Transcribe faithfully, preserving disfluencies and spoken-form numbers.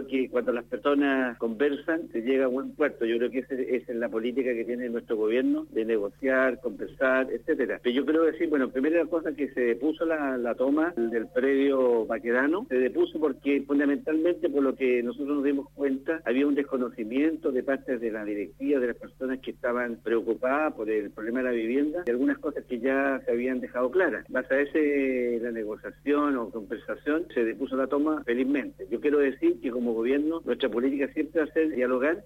creo que cuando las personas conversan se llega a buen puerto. Yo creo que esa es la política que tiene nuestro gobierno, de negociar, conversar, etcétera. Pero yo creo decir, bueno, primera cosa que se depuso la, la toma del predio Baquedano, se depuso porque fundamentalmente, por lo que nosotros nos dimos cuenta, había un desconocimiento de parte de la directiva, de las personas que estaban preocupadas por el problema de la vivienda, de algunas cosas que ya se habían dejado claras. Base a ese, la negociación o conversación, se depuso la toma felizmente. Yo quiero decir que como gobierno, nuestra política siempre va a ser dialogar